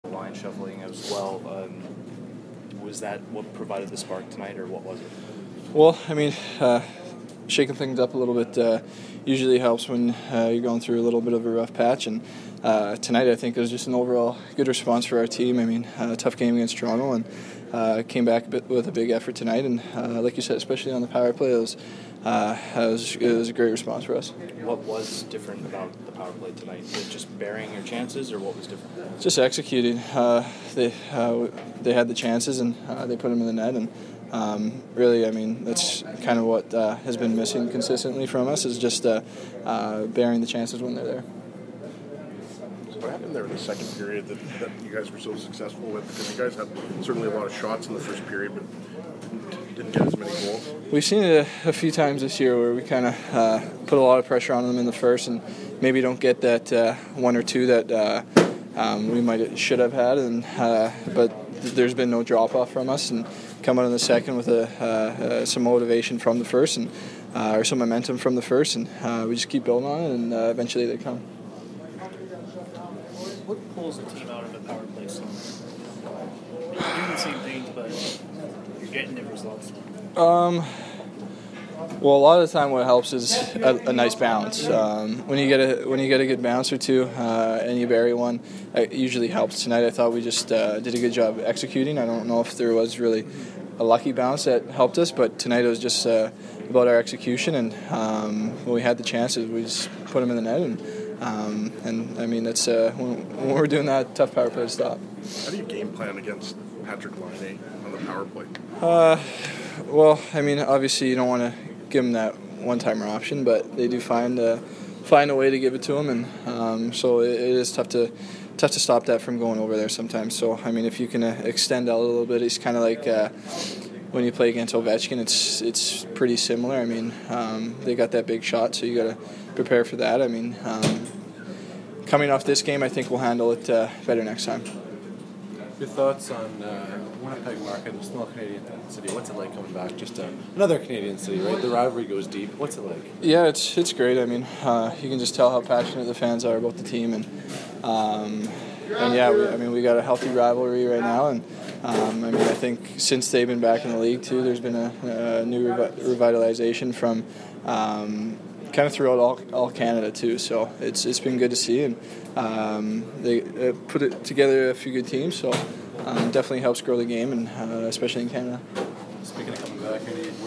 line shuffling as well. Was that what provided the spark tonight, or what was it? Well, I mean, shaking things up a little bit usually helps when you're going through a little bit of a rough patch. And tonight, I think it was just an overall good response for our team. I mean, a tough game against Toronto, and came back with a big effort tonight. And like you said, especially on the power play, it was a great response for us. What was different about the power play tonight? Was it just burying your chances, or what was different? Just executing. They had the chances, and they put them in the net. And really, I mean, that's kind of what has been missing consistently from us, is just bearing the chances when they're there. What happened there in the second period that you guys were so successful with? Because you guys had certainly a lot of shots in the first period, but didn't get as many goals. We've seen it a few times this year where we kind of put a lot of pressure on them in the first, and maybe don't get that one or two that we should have had. And but there's been no drop off from us, and come out in the second with some motivation from the first, and or some momentum from the first, and we just keep building on it, and eventually they come. What pulls the team out of the power play so much? You're doing the same things, but you're getting the results. Well, a lot of the time, what helps is a nice bounce. When you get a good bounce or two, and you bury one, it usually helps. Tonight, I thought we just did a good job executing. I don't know if there was really a lucky bounce that helped us, but tonight it was just about our execution. And when we had the chances, we just put them in the net. And I mean, that's when we're doing that, tough power play to stop. How do you game plan against Patrick Laine on the power play? Well, I mean, obviously you don't want to give them that one-timer option, but they do find a way to give it to them, and so it is tough to stop that from going over there sometimes. So I mean, if you can extend out a little bit, it's kind of like when you play against Ovechkin, it's pretty similar. I mean, they got that big shot, so you got to prepare for that. I mean, coming off this game, I think we'll handle it better next time. Your thoughts on Winnipeg market, a small Canadian city? What's it like coming back? Just another Canadian city, right? The rivalry goes deep. What's it like? Yeah, it's great. I mean, you can just tell how passionate the fans are about the team, and yeah, we got a healthy rivalry right now, and I mean, I think since they've been back in the league too, there's been a new revitalization from kind of throughout all Canada too. So it's been good to see, and they put it together a few good teams. So definitely helps grow the game, and especially in Canada. Speaking of coming back,